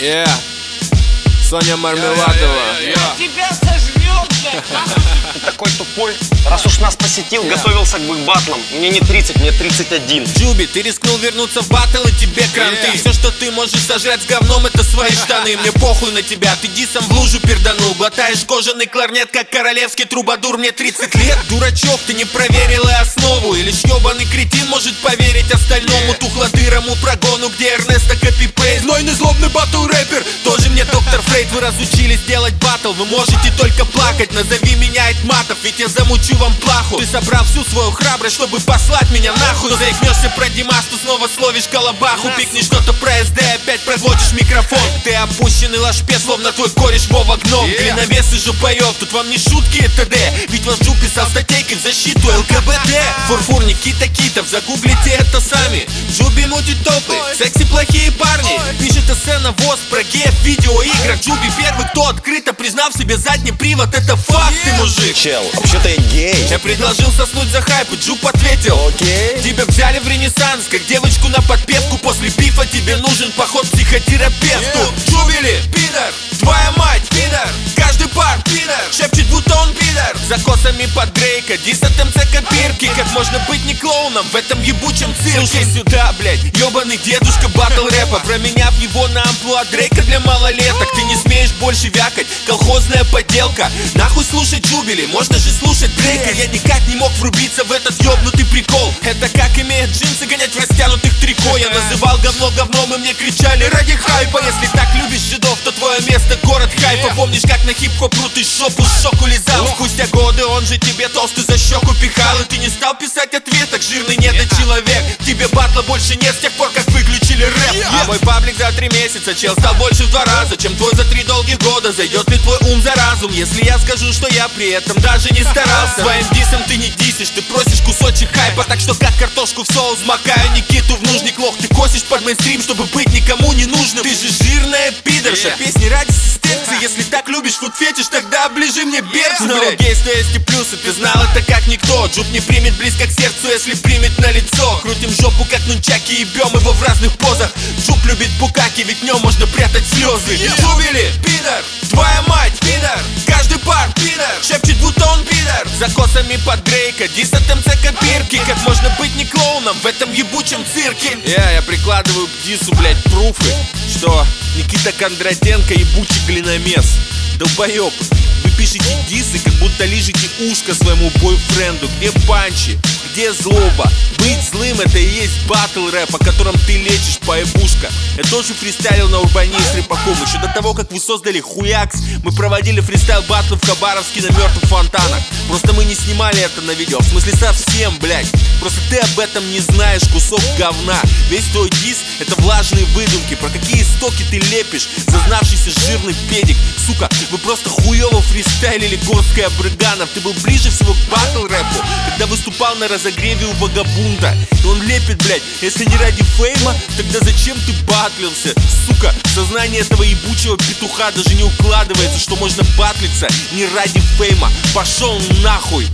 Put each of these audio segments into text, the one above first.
Соня Мармеладова. Тебя сожрет, блядь. Ты такой тупой. Раз уж нас посетил, готовился к батлам. Мне не 30, мне 31. Джуби, ты рискнул вернуться в баттл, и тебе кранты. Все, что ты можешь сожрать с говном, это свои штаны. Мне похуй на тебя, ты дисом в лужу перданул. Глотаешь кожаный кларнет, как королевский трубадур. Мне 30 лет, дурачок, ты не проверила основу. И лишь ебаный кретин может поверить остальному тухлодырому прогону, где Эрнесто копипейст. Знойный злобный батл рэпер, тоже мне доктор Фрейд. Вы разучились делать баттл, вы можете только плакать. Назови меня Айтматов, ведь я замучу вам плаху. Ты собрал всю свою храбрость, чтобы послать меня нахуй. Но заикнешься про Димасту, снова словишь колобаху. Пикни что-то про СД, опять проглотишь микрофон. Ты опущенный лашпе, словно твой кореш Вова Гном. Глиномес и жопоёб, тут вам не шутки, ТД. Ведь ваш Джу писал статейки в защиту ЛГБТ. Фурфур Никита Китов, загуглите это сами. Джуби мутит топы, секси плохие парни. Пишет эссе на ВОЗ про геев в видеоиграх. Джуби первый, кто открыто признал в себе задний привод. Это факт, ты мужик. Чел, вообще-то я гей. Я предложил соснуть за хайп, и Джуб ответил: Окей. тебя взяли в ренессанс, как девочку на подпевку. После бифа тебе нужен поход к психотерапевту. Джубили, пидор, твоя мать, пидор. Каждый пар, пидор, шепчет, будто он пидор. За косами под Дрейка, дис от МЦ копирки. Как можно быть не клоуном в этом ебучем цирке? Слушай сюда, блядь, ебаный дедушка батл рэпа, променяв его на амплуа Дрейка для малолеток. Ты не смеешь больше вякать, колхозная подделка. Нахуй слушать Джубили, можно же слушать Дрейка. Я никак не мог врубиться в этот ёбнутый прикол. Это как имеет джинсы гонять в растянутых трико. Я называл говно говном, и мне кричали ради хайпа. Если так любишь жидов, то твое место город хайпа. Помнишь, как на хип-хоп ты шопу шоку лизал? Спустя годы он же тебе толстый за щеку пихал. И ты не стал писать ответок, жирный недочеловек. Тебе батла больше нет с тех пор, как выключили рэп. А мой паблик за 3 месяца, чел, стал больше в 2 раза, чем твой за 3 долгих года. Зайдет ли твой ум за разум, если я скажу, что я при этом даже не старался? Своим дисом ты не дисишь, ты просишь кусочек хайпа. Так что как картошку в соус макаю Никиту в нужник лох. Ты косишь под мейнстрим, чтобы быть никому не нужным. Ты же жирная пидорша, песни ради ассистенции. Если так любишь фуд-фетиш, тогда оближи мне берцы, блядь. Гейство есть и плюсы, ты знал это как никто. Джуб не примет близко к сердцу, если примет на лицо. Крутим жопу как нунчаки, ебем его в разных позах. Джуб любит букаки, ведь в нем можно прятать слезы. Джубили, пидор, твоя мать, пидор. Каждый пар, пидор, шепчет, будто он пидор. За косами под Дрейка, дис от МЦ копирки. Как можно быть не клоуном в этом ебучем цирке? Я прикладываю к дису, блядь, пруфы, что Никита Кондратенко ебучий глиномес. Долбоёб, вы пишете дисы, как будто лижете ушко своему бойфренду. Где панчи? Где злоба? Быть злым — это и есть батл рэп, о котором ты лечишь, поебушка. Я тоже фристайлил на Урбане с Репаком. Еще до того, как вы создали Хуякс, мы проводили фристайл батлы в Хабаровске на мертвых фонтанах. Просто мы не снимали это на видео, в смысле совсем, блядь. Просто ты об этом не знаешь, кусок говна. Весь твой дис — это влажные выдумки. Про какие истоки ты лепишь, зазнавшийся жирный педик. Сука, вы просто хуёво фристайлили горсткой обрыганов. Ты был ближе всего к батл рэпу, когда выступал на разогреве у Вагабунда. И он лепит, блядь, если не ради фейма, тогда зачем ты батлился? Сука, сознание этого ебучего петуха даже не укладывается, что можно батлиться не ради фейма. Пошел нахуй,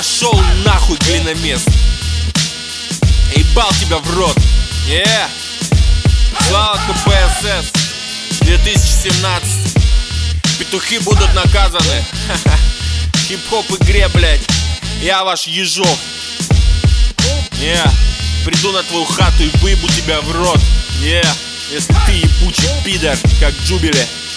глиномес. Ебал тебя в рот. Слава КПСС 2017. Петухи будут наказаны. Хип-хоп игре, блядь. Я ваш Ежов. Приду на твою хату и выебу тебя в рот. Если ты ебучий пидор, как Джубили.